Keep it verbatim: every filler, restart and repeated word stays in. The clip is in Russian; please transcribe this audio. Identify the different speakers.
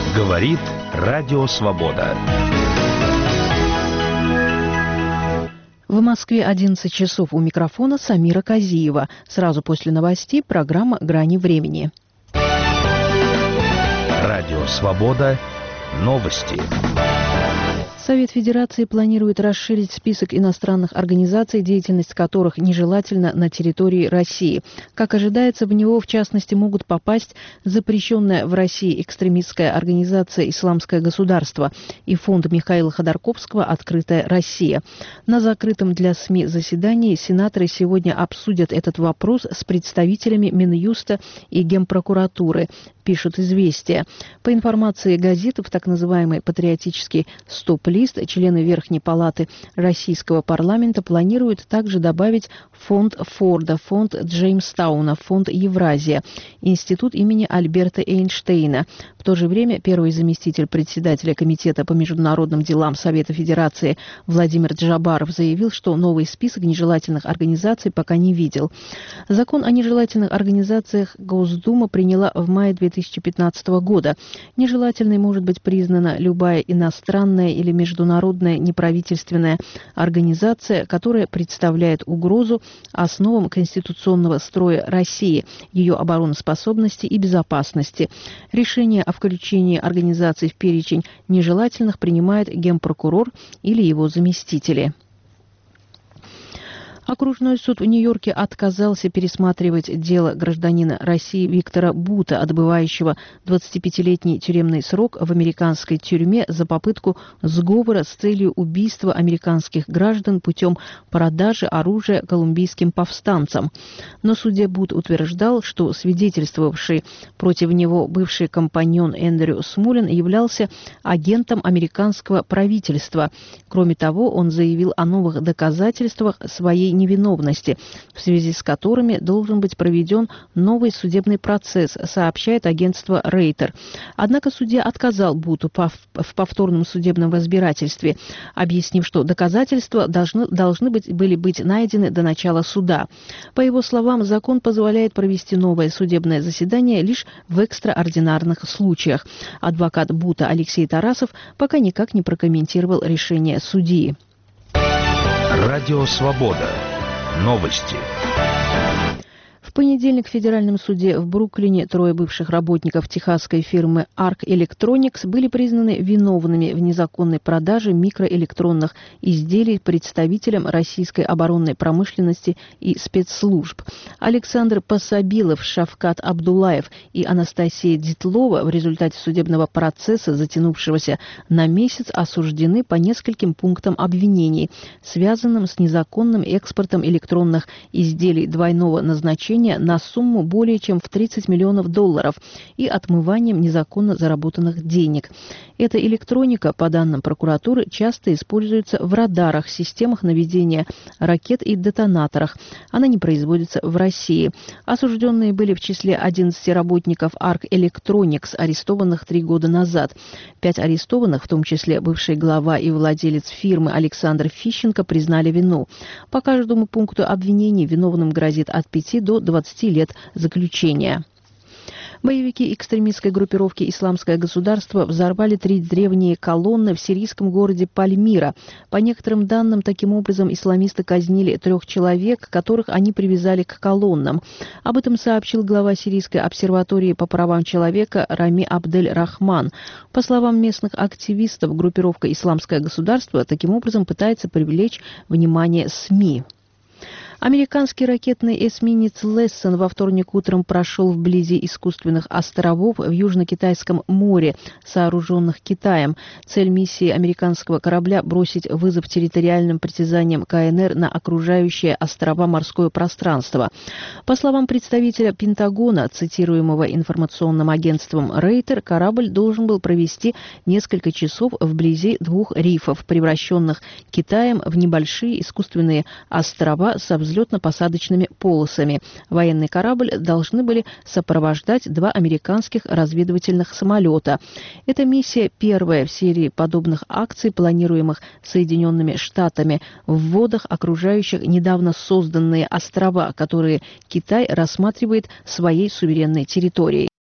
Speaker 1: Говорит Радио Свобода.
Speaker 2: В Москве одиннадцать часов, у микрофона Самира Казиева. Сразу после новостей программа «Грани времени».
Speaker 1: Радио Свобода. Новости.
Speaker 2: Совет Федерации планирует расширить список иностранных организаций, деятельность которых нежелательна на территории России. Как ожидается, в него, в частности, могут попасть запрещенная в России экстремистская организация «Исламское государство» и фонд Михаила Ходорковского «Открытая Россия». На закрытом для СМИ заседании сенаторы сегодня обсудят этот вопрос с представителями Минюста и Генпрокуратуры, пишут «Известия». По информации газеты, в так называемый патриотический стоп-лист члены Верхней палаты российского парламента планируют также добавить фонд Форда, фонд Джеймстауна, фонд Евразия, институт имени Альберта Эйнштейна. В то же время первый заместитель председателя Комитета по международным делам Совета Федерации Владимир Джабаров заявил, что новый список нежелательных организаций пока не видел. Закон о нежелательных организациях Госдума приняла в мае две тысячи пятнадцатого года. Нежелательной может быть признана любая иностранная или международная неправительственная организация, которая представляет угрозу основам конституционного строя России, ее обороноспособности и безопасности. Решение о включении организаций в перечень нежелательных принимает генпрокурор или его заместители. Окружной суд в Нью-Йорке отказался пересматривать дело гражданина России Виктора Бута, отбывающего двадцатипятилетний тюремный срок в американской тюрьме за попытку сговора с целью убийства американских граждан путем продажи оружия колумбийским повстанцам. На суде Бут утверждал, что свидетельствовавший против него бывший компаньон Эндрю Смолин являлся агентом американского правительства. Кроме того, он заявил о новых доказательствах своей невиновности, в связи с которыми должен быть проведен новый судебный процесс, сообщает агентство Рейтер. Однако судья отказал Буту в повторном судебном разбирательстве, объяснив, что доказательства должны, должны быть, были быть найдены до начала суда. По его словам, закон позволяет провести новое судебное заседание лишь в экстраординарных случаях. Адвокат Бута Алексей Тарасов пока никак не прокомментировал решение судьи.
Speaker 1: Радио Свобода. Новости.
Speaker 2: В понедельник в федеральном суде в Бруклине трое бывших работников техасской фирмы Arc Electronics были признаны виновными в незаконной продаже микроэлектронных изделий представителям российской оборонной промышленности и спецслужб. Александр Пособилов, Шавкат Абдулаев и Анастасия Дитлова в результате судебного процесса, затянувшегося на месяц, осуждены по нескольким пунктам обвинений, связанным с незаконным экспортом электронных изделий двойного назначения на сумму более чем в тридцать миллионов долларов и отмыванием незаконно заработанных денег. Эта электроника, по данным прокуратуры, часто используется в радарах, системах наведения ракет и детонаторах. Она не производится в России. Осужденные были в числе одиннадцати работников Arc Electronics, арестованных три года назад. Пять арестованных, в том числе бывший глава и владелец фирмы Александр Фищенко, признали вину. По каждому пункту обвинений виновным грозит от пяти до двадцати лет заключения. Боевики экстремистской группировки «Исламское государство» взорвали три древние колонны в сирийском городе Пальмира. По некоторым данным, таким образом исламисты казнили трех человек, которых они привязали к колоннам. Об этом сообщил глава Сирийской обсерватории по правам человека Рами Абдель-Рахман. По словам местных активистов, группировка «Исламское государство» таким образом пытается привлечь внимание СМИ. Американский ракетный эсминец «Лессон» во вторник утром прошел вблизи искусственных островов в Южно-Китайском море, сооруженных Китаем. Цель миссии американского корабля – бросить вызов территориальным притязаниям КНР на окружающее острова морское пространство. По словам представителя Пентагона, цитируемого информационным агентством Рейтер, корабль должен был провести несколько часов вблизи двух рифов, превращенных Китаем в небольшие искусственные острова со взлетно-посадочными полосами. Военный корабль должны были сопровождать два американских разведывательных самолета. Эта миссия первая в серии подобных акций, планируемых Соединенными Штатами в водах, окружающих недавно созданные острова, которые Китай рассматривает своей суверенной территорией.